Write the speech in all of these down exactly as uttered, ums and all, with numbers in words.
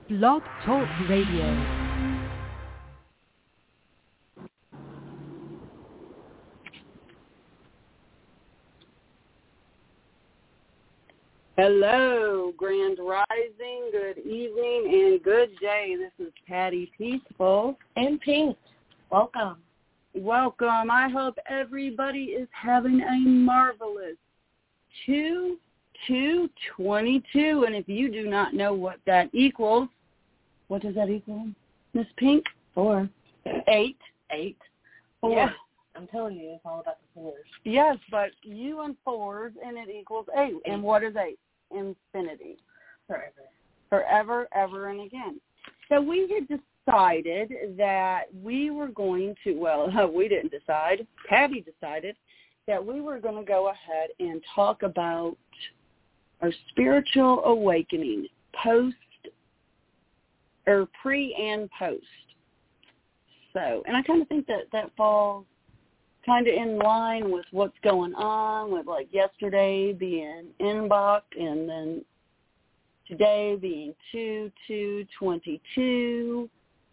Blog Talk Radio. Hello, Grand Rising, good evening, and good day. This is Patty Peaceful. And Pink. Welcome. Welcome. I hope everybody is having a marvelous two two twenty-two. And if you do not know what that equals, what does that equal, Miss Pink? Four. Eight. Eight. Four. Yes. I'm telling you, it's all about the fours. Yes, but you and fours, and it equals eight. eight. And what is eight? Infinity. Forever. Forever, ever, and again. So we had decided that we were going to, well, we didn't decide. Patty decided that we were going to go ahead and talk about our spiritual awakening, post, or pre and post. So, and I kind of think that that falls kind of in line with what's going on with, like, yesterday being inbox and then today being two two twenty-two.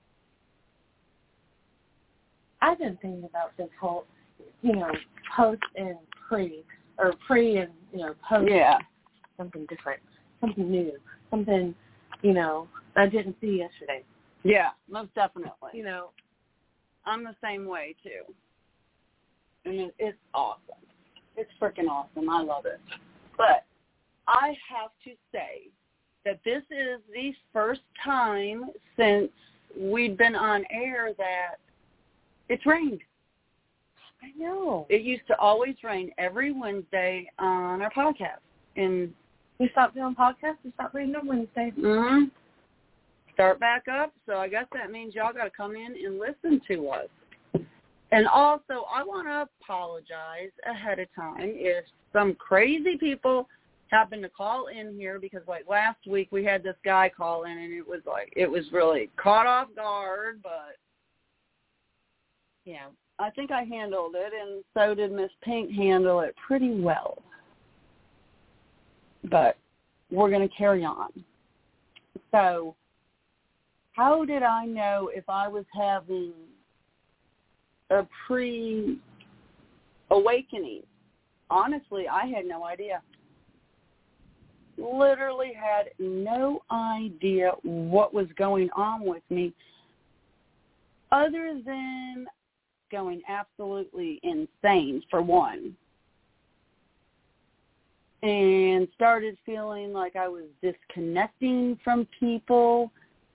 I've been thinking about this whole, you know, post and pre, or pre and, you know, post. Yeah. Something different, something new, something, you know, I didn't see yesterday. Yeah, most definitely. You know, I'm the same way, too. I mean, it's awesome. It's freaking awesome. I love it. But I have to say that this is the first time since we'd been on air that it's rained. I know. It used to always rain every Wednesday on our podcast. And we stopped doing podcasts. We stopped reading on Wednesdays. Mm-hmm. Start back up. So I guess that means y'all got to come in and listen to us. And also, I want to apologize ahead of time if some crazy people happen to call in here, because, like, last week we had this guy call in, and it was, like, it was really caught off guard, but, yeah, I think I handled it, and so did Miss Pink handle it pretty well. But we're going to carry on. So how did I know if I was having a pre-awakening? Honestly, I had no idea. Literally had no idea what was going on with me, other than going absolutely insane, for one, and started feeling like I was disconnecting from people.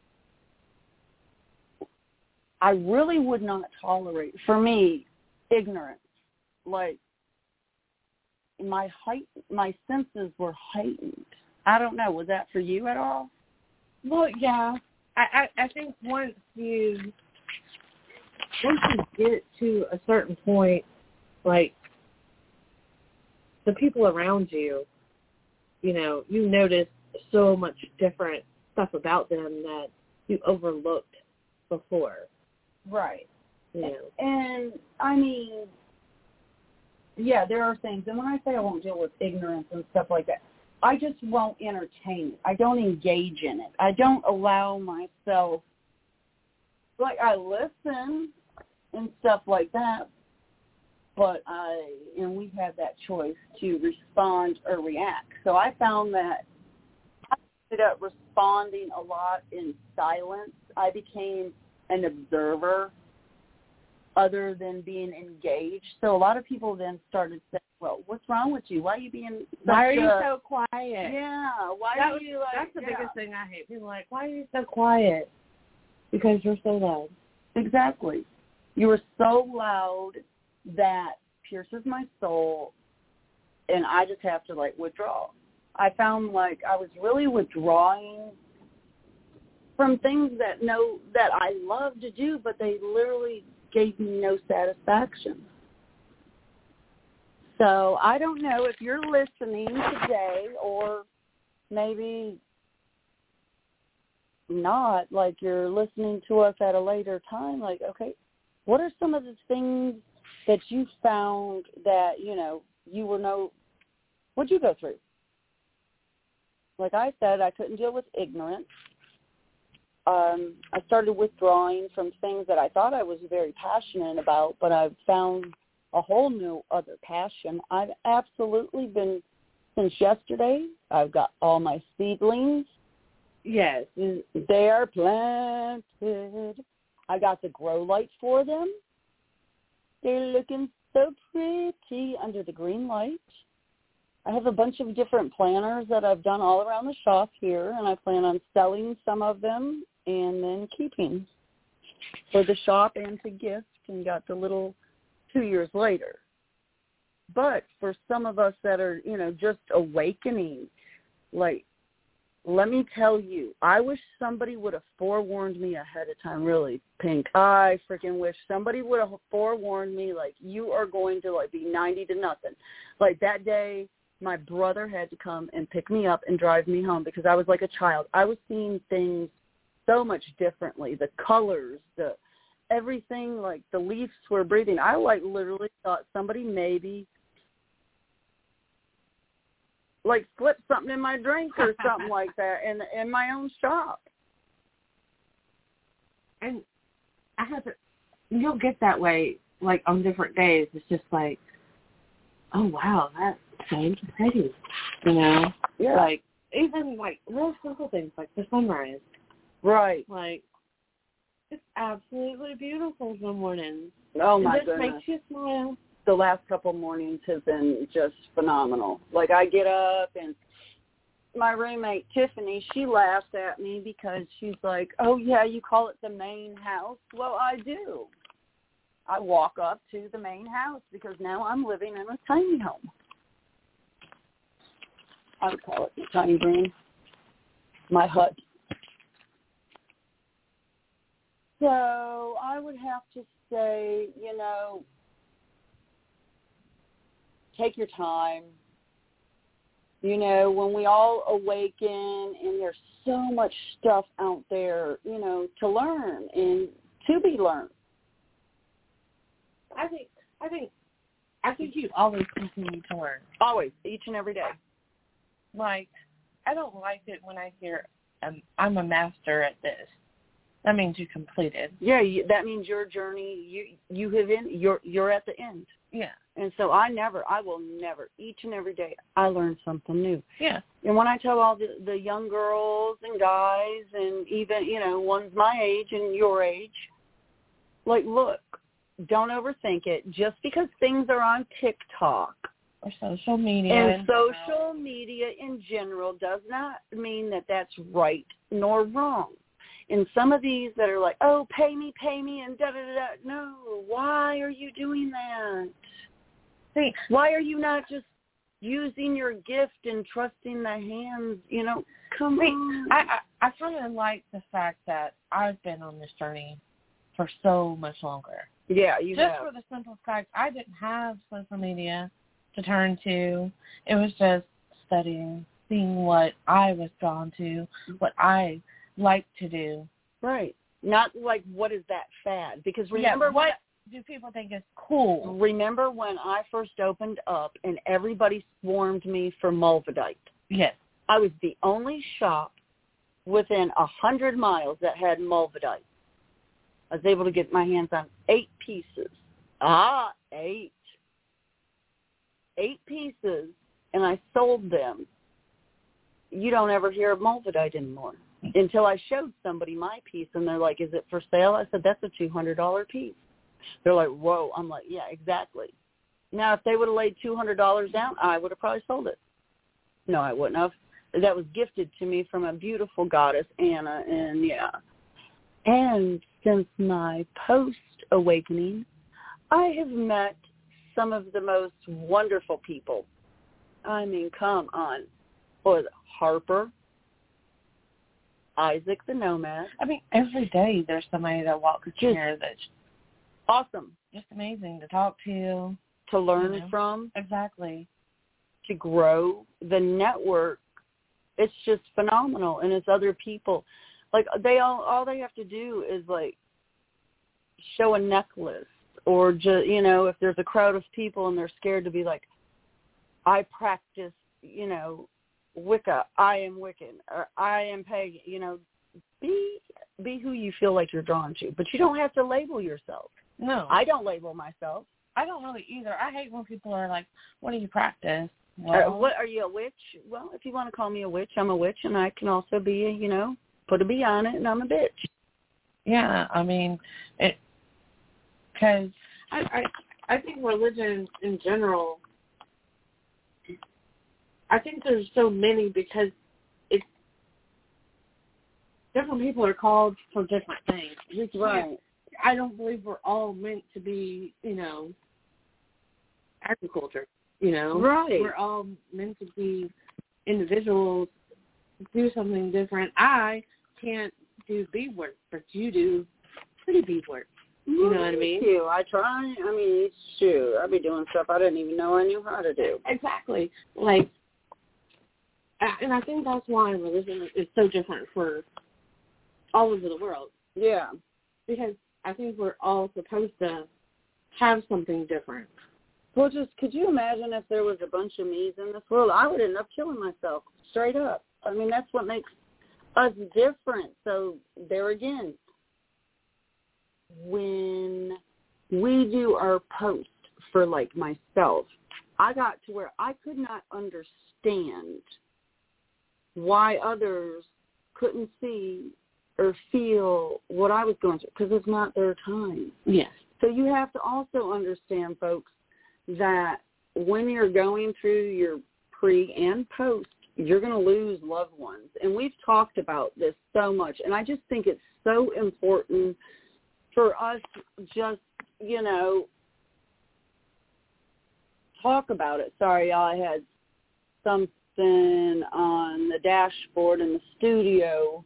I really would not tolerate, for me, ignorance. Like, my height, my senses were heightened. I don't know. Was that for you at all? Well, yeah. I, I, I think once you once you get to a certain point, like, the people around you, you know, you notice so much different stuff about them that you overlooked before. Right. You know. And, I mean, yeah, there are things. And when I say I won't deal with ignorance and stuff like that, I just won't entertain it. I don't engage in it. I don't allow myself, like, I listen and stuff like that, but I, and we have that choice to respond or react. So I found that I ended up responding a lot in silence. I became an observer other than being engaged. So a lot of people then started saying, well, what's wrong with you? Why are you being Why are you a, so quiet? Yeah, why that are was, you like That's the yeah. biggest thing I hate. People are like, why are you so quiet? Because you're so loud. Exactly. You were so loud that pierces my soul, and I just have to, like, withdraw. I found, like, I was really withdrawing from things that no that I love to do, but they literally gave me no satisfaction. So I don't know if you're listening today, or maybe not, like you're listening to us at a later time, like, okay, what are some of the things that you found that, you know, you were no, what'd you go through? Like I said, I couldn't deal with ignorance. um, I started withdrawing from things that I thought I was very passionate about, but I've found a whole new other passion. I've absolutely been, since yesterday, I've got all my seedlings. Yes. They are planted. I got the grow light for them. They're looking so pretty under the green light. I have a bunch of different planters that I've done all around the shop here, and I plan on selling some of them and then keeping for the shop and to gift, and got the little two years later. But for some of us that are, you know, just awakening, like, let me tell you, I wish somebody would have forewarned me ahead of time, really, Pink. I freaking wish somebody would have forewarned me, like, you are going to, like, be ninety to nothing. Like, that day, my brother had to come and pick me up and drive me home because I was like a child. I was seeing things so much differently, the colors, the everything, like, the leaves were breathing. I, like, literally thought somebody maybe like slip something in my drink or something like that in in my own shop. And I have to, you'll get that way, like, on different days. It's just like, oh, wow, that's so pretty, you know? Yeah. Like, even, like, real simple things, like the sunrise. Right. Like, it's absolutely beautiful some mornings. Oh, my it just goodness. makes you smile. The last couple mornings have been just phenomenal. Like, I get up and my roommate, Tiffany, she laughs at me because she's like, oh, yeah, you call it the main house? Well, I do. I walk up to the main house because now I'm living in a tiny home. I would call it the tiny room, my hut. So I would have to say, you know, take your time. You know, when we all awaken and there's so much stuff out there, you know, to learn and to be learned. I think, I think, I think you always continue to learn. Always, each and every day. Like, I don't like it when I hear, um, I'm a master at this. That means you completed. Yeah, you, that means your journey, you you have in, you're you're at the end. Yeah. And so I never, I will never, each and every day, I learn something new. Yeah. And when I tell all the, the young girls and guys and even, you know, ones my age and your age, like, look, don't overthink it. Just because things are on TikTok or social media and social media in general does not mean that that's right nor wrong. And some of these that are like, oh, pay me, pay me, and da-da-da-da. No, why are you doing that? See, why are you not just using your gift and trusting the hands? You know, come see, on. I, I, I kind of like the fact that I've been on this journey for so much longer. Yeah, you Just have. for the simple fact, I didn't have social media to turn to. It was just studying, seeing what I was drawn to, what I like to do. Right. Not like, what is that fad? Because remember yeah, what do people think is cool? Remember when I first opened up and everybody swarmed me for Mulvedite? Yes. I was the only shop within a hundred miles that had Mulvedite. I was able to get my hands on eight pieces. Ah, eight. Eight pieces, and I sold them. You don't ever hear of Mulvedite anymore. Until I showed somebody my piece, and they're like, is it for sale? I said, that's a two hundred dollars piece. They're like, whoa. I'm like, yeah, exactly. Now, if they would have laid two hundred dollars down, I would have probably sold it. No, I wouldn't have. That was gifted to me from a beautiful goddess, Anna, and yeah. And since my post-awakening, I have met some of the most wonderful people. I mean, come on. Or Harper, Isaac the Nomad. I mean, every day there's somebody that walks in here that's awesome. Just amazing to talk to. To learn you know? from. Exactly. To grow. The network, it's just phenomenal. And it's other people. Like, they all, all they have to do is, like, show a necklace. Or, just, you know, if there's a crowd of people and they're scared to be like, I practice, you know, Wicca, I am Wiccan, or I am pagan, you know, be be who you feel like you're drawn to, but you don't have to label yourself. No. I don't label myself. I don't really either. I hate when people are like, what do you practice? Well, uh, what are you, a witch? Well, if you want to call me a witch, I'm a witch, and I can also be, a, you know, put a B on it, and I'm a bitch. Yeah, I mean, it, because I, I, I think religion in general, I think there's so many because it's, different people are called for different things. We can't, right. I don't believe we're all meant to be, you know, agriculture, you know. Right. We're all meant to be individuals, do something different. I can't do beadwork, but you do pretty beadwork. You well, know what I mean? You. I try. I mean, it's true. I be doing stuff I didn't even know I knew how to do. Exactly. Like, and I think that's why religion is so different for all over the world. Yeah. Because I think we're all supposed to have something different. Well, just could you imagine if there was a bunch of me's in this world? I would end up killing myself, straight up. I mean, that's what makes us different. So there again, when we do our post for, like, myself, I got to where I could not understand why others couldn't see or feel what I was going through, because it's not their time. Yes. So you have to also understand, folks, that when you're going through your pre and post, you're going to lose loved ones. And we've talked about this so much, and I just think it's so important for us just, you know, talk about it. Sorry, y'all, I had something on the dashboard in the studio.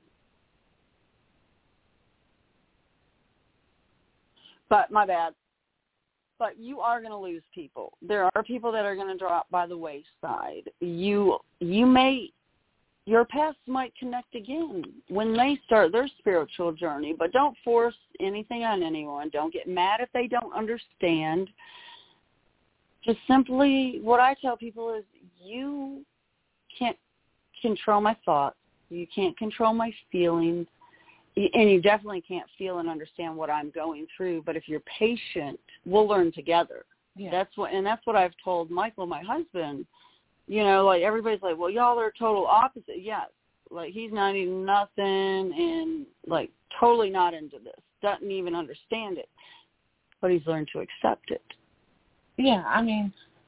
But my bad. But you are going to lose people. There are people that are going to drop by the wayside. You you may, your paths might connect again when they start their spiritual journey, but don't force anything on anyone. Don't get mad if they don't understand. Just simply, what I tell people is, you can't control my thoughts. You can't control my feelings. And you definitely can't feel and understand what I'm going through. But if you're patient, we'll learn together. Yeah. That's what, and that's what I've told Michael, my husband. You know, like, everybody's like, well, y'all are total opposite. Yes. Like, he's not even nothing and, like, totally not into this. Doesn't even understand it. But he's learned to accept it. Yeah, I mean,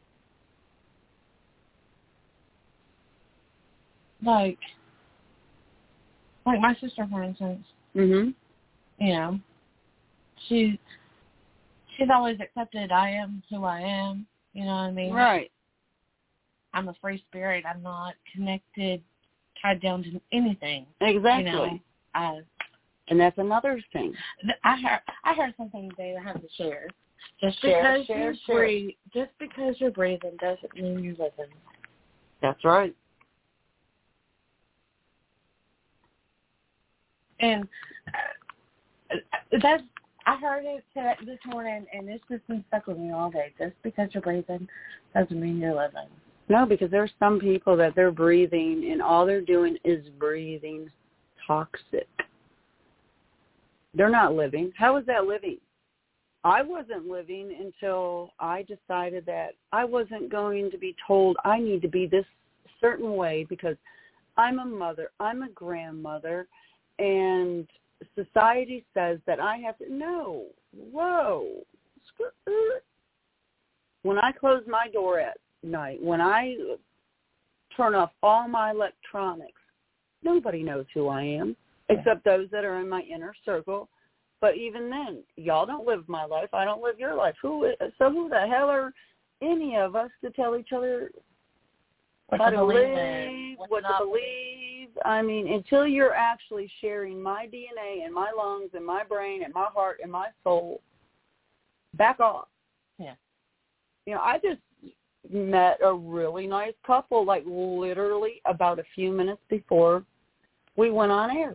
like, like my sister, for instance. Mhm. You know, she she's always accepted I am who I am. You know what I mean? Right. I'm a free spirit. I'm not connected, tied down to anything. Exactly. You know, I, and that's another thing. I heard I heard something today I have to share. Just share, because share, you're share. breathing, just because you're breathing doesn't mean you're living. That's right. And uh, that's, I heard it this morning, and it's just been stuck with me all day. Just because you're breathing doesn't mean you're living. No, because there's some people that they're breathing, and all they're doing is breathing toxic. They're not living. How is that living? I wasn't living until I decided that I wasn't going to be told I need to be this certain way because I'm a mother, I'm a grandmother, and society says that I have to, no, whoa. When I close my door at night, when I turn off all my electronics, nobody knows who I am except those that are in my inner circle. But even then, y'all don't live my life. I don't live your life. Who? So who the hell are any of us to tell each other what how to, to believe live, what, what to believe? I mean, until you're actually sharing my D N A and my lungs and my brain and my heart and my soul, back off. Yeah. You know, I just met a really nice couple, like literally about a few minutes before we went on air.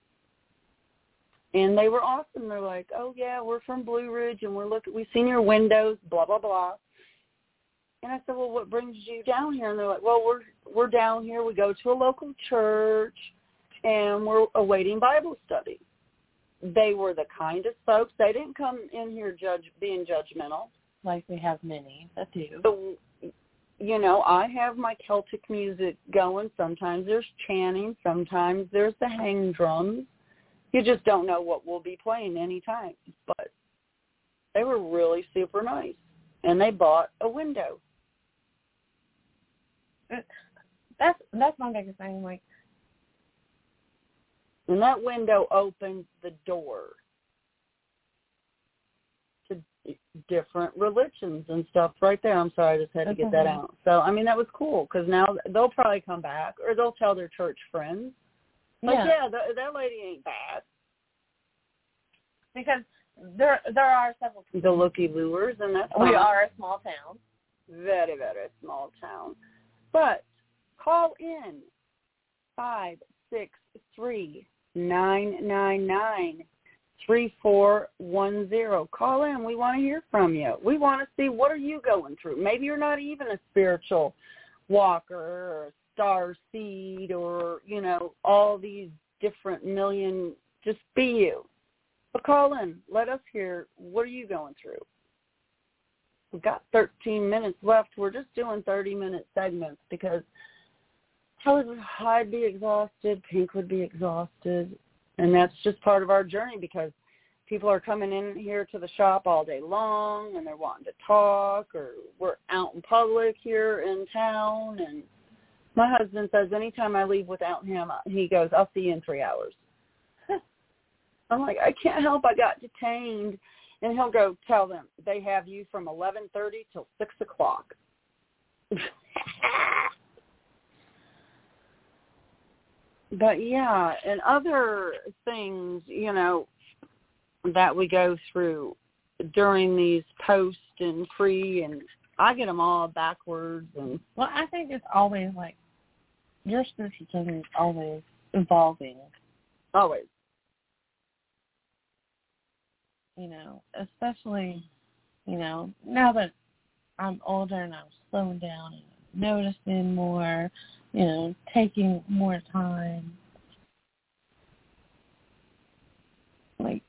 And they were awesome. They're like, oh, yeah, we're from Blue Ridge, and we're looking, we've seen your windows, blah, blah, blah. And I said, well, what brings you down here? And they're like, well, we're we're down here. We go to a local church, and we're awaiting Bible study. they were the kindest folks. They didn't come in here judge being judgmental. Like we have many that do. So, you know, I have my Celtic music going. Sometimes there's chanting. Sometimes there's the hang drums. You just don't know what we'll be playing anytime. But they were really super nice. And they bought a window. That's that's my biggest thing. Like, and that window opens the door to different religions and stuff right there. I'm sorry, I just had to get that out. So, I mean, that was cool because now they'll probably come back or they'll tell their church friends. Like, yeah, yeah the, that lady ain't bad. Because there there are several people. The looky-loos, and that's We fine. are a small town. Very, very small town. But call in five six three, nine nine nine, three four one zero. Call in. We want to hear from you. We want to see what are you going through. Maybe you're not even a spiritual walker or a star seed or, you know, all these different million. Just be you. But call in. Let us hear what are you going through. We've got thirteen minutes left. We're just doing thirty-minute segments because I'd be exhausted, Pink would be exhausted, and that's just part of our journey because people are coming in here to the shop all day long and they're wanting to talk, or we're out in public here in town, and my husband says anytime I leave without him, he goes, I'll see you in three hours. I'm like, I can't help, I got detained. And he'll go tell them they have you from eleven thirty till six o'clock. But, yeah, and other things, you know, that we go through during these post and pre, and I get them all backwards. And well, I think it's always like your spiritual journey is always evolving. Always. You know, especially, you know, now that I'm older and I'm slowing down and noticing more, you know, taking more time. Like,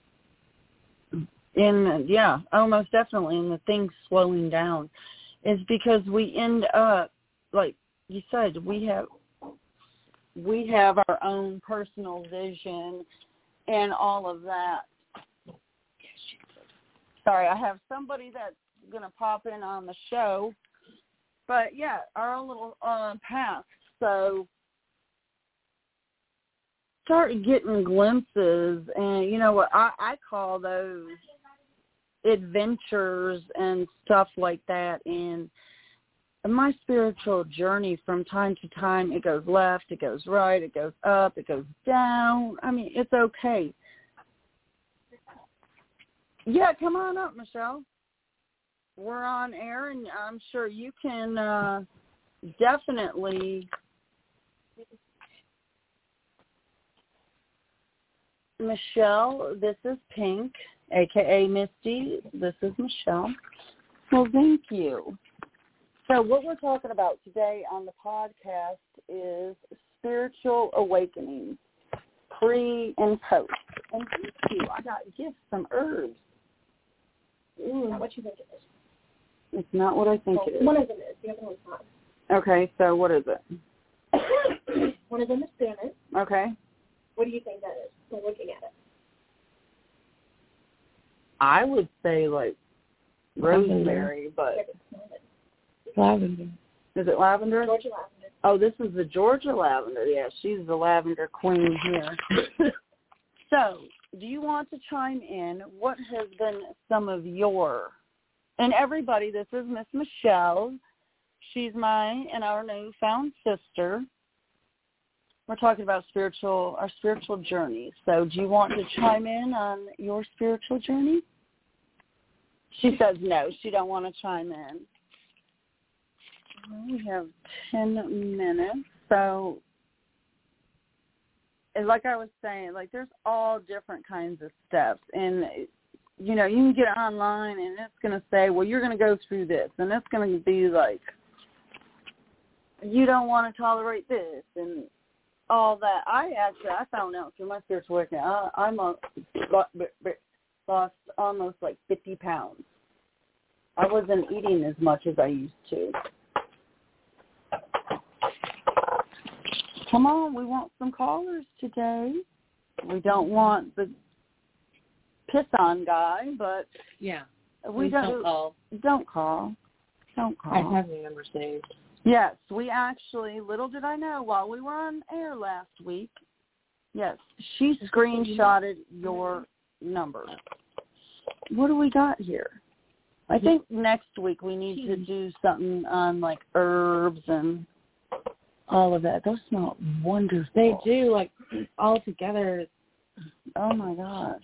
in, yeah, almost definitely, and the things slowing down is because we end up, like you said, we have, we have our own personal vision and all of that. Sorry, I have somebody that's going to pop in on the show. But, yeah, our own little uh, path. So start getting glimpses. And, you know what, I, I call those adventures and stuff like that. And my spiritual journey from time to time, it goes left, it goes right, it goes up, it goes down. I mean, it's okay. Yeah, come on up, Michelle. We're on air, and I'm sure you can uh, definitely Michelle, this is Pink, a k a. Misty. This is Michelle. Well, thank you. So what we're talking about today on the podcast is spiritual awakening, pre and post. And thank you. I got gifts, some herbs. Mm, not what you think it is. It's not what I think well, it is. One of them is. The other one's not. Okay, so what is it? One of them is spearmint. Okay. What do you think that is? We're looking at it. I would say, like, rosemary, but... Lavender. Is it lavender? Georgia lavender. Oh, this is the Georgia lavender. Yeah, she's the lavender queen here. So, do you want to chime in? What has been some of your... And everybody, this is Miss Michelle. She's my and our newfound sister. We're talking about spiritual, our spiritual journey. So do you want to chime in on your spiritual journey? She says no. She don't want to chime in. We have ten minutes. So, and like I was saying, like there's all different kinds of steps. And you know, you can get online and it's going to say, well, you're going to go through this. And it's going to be like, you don't want to tolerate this. And all that. I actually, I found out through my spiritual work. I, I'm a, lost almost like fifty pounds. I wasn't eating as much as I used to. Come on, we want some callers today. We don't want the piss-on guy, but yeah, we don't, don't call. Don't call. Don't call. I have your number saved. Yes, we actually, little did I know, while we were on air last week, yes, she screenshotted your number. What do we got here? I think next week we need to do something on, like, herbs and all of that. Those smell wonderful. They do, like, all together. Oh, my gosh.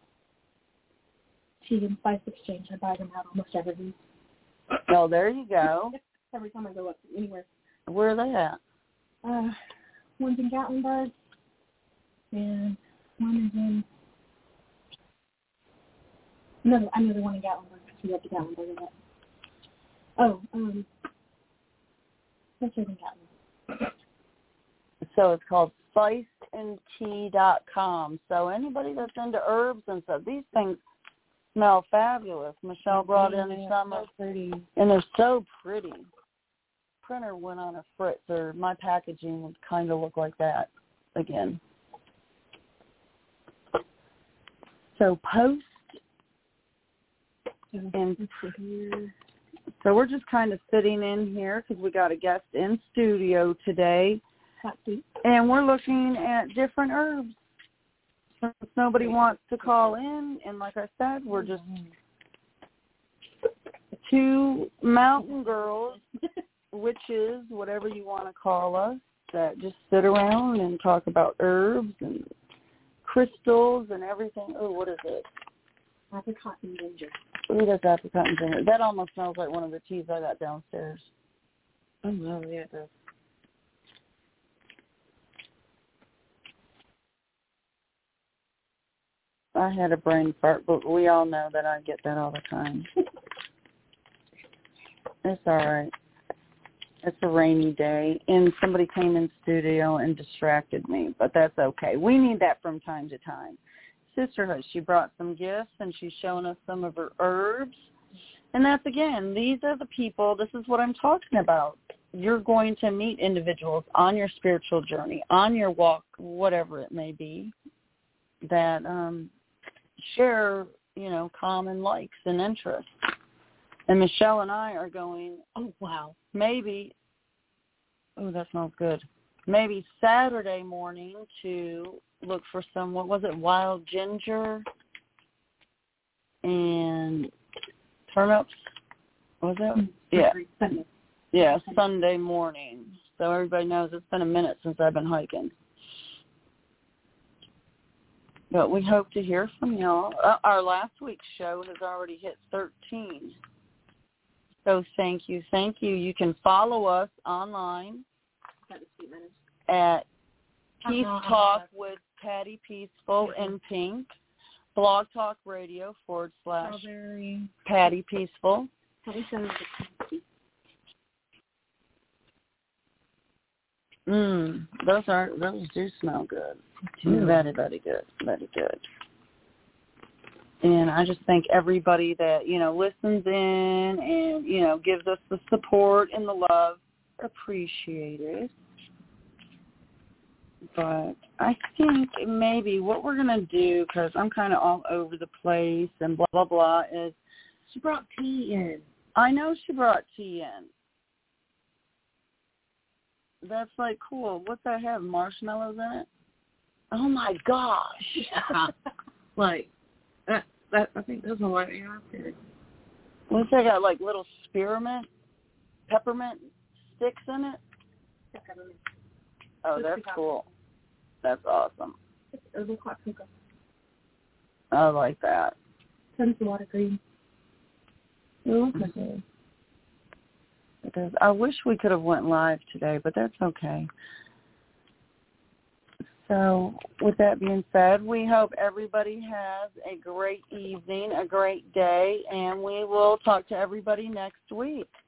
Tea and Spice Exchange. I buy them out almost every week. Oh, there you go. Every time I go up anywhere. Where are they at? Uh, one's in Gatlinburg, and one is in... No, I know the one in Gatlinburg. We have to Gatlinburg in that. Oh, um... What's it in Gatlinburg? So it's called spiced and tea dot com. So anybody that's into herbs and stuff, these things smell fabulous. Michelle brought in yeah, some, so pretty. And they're so pretty. Printer went on a fritz, or my packaging would kind of look like that again. So post and so we're just kind of sitting in here because we got a guest in studio today, and we're looking at different herbs. Since nobody wants to call in, and like I said, we're just two mountain girls, witches, whatever you want to call us, that just sit around and talk about herbs and crystals and everything. Oh, what is it? Apricot and ginger. Ooh, that's apricot and ginger. That almost smells like one of the teas I got downstairs. Oh, no, yeah, it does. I had a brain fart, but we all know that I get that all the time. It's all right. It's a rainy day, and somebody came in studio and distracted me, but that's okay. We need that from time to time. Sisterhood, she brought some gifts, and she's showing us some of her herbs. And that's, again, these are the people, this is what I'm talking about. You're going to meet individuals on your spiritual journey, on your walk, whatever it may be, that um, share, you know, common likes and interests. And Michelle and I are going, oh, wow, maybe, oh, that smells good, maybe Saturday morning to look for some, what was it, wild ginger and turnips, was it? Yeah. Sunday. Yeah, Sunday morning. So everybody knows it's been a minute since I've been hiking. But we hope to hear from y'all. Uh, our last week's show has already hit thirteen. So thank you, thank you. You can follow us online at Peace Talk with Patty Peaceful and Pink, Blog Talk Radio forward slash Patty Peaceful. Mmm, those are those do smell good. Mm. Very, very good, very good. And I just thank everybody that, you know, listens in and, you know, gives us the support and the love. Appreciate it. But I think maybe what we're going to do, because I'm kind of all over the place and blah, blah, blah, is she brought tea in. I know she brought tea in. That's, like, cool. What's that have, marshmallows in it? Oh, my gosh. Like, that, that, I think those are what you're after. What's that got, like, little spearmint, peppermint sticks in it? Peppermint. Oh, that's cool. That's awesome. It's herbal hot cocoa. I like that. Tons of water green. Mm-hmm. Because I wish we could have went live today, but that's okay. So with that being said, we hope everybody has a great evening, a great day, and we will talk to everybody next week.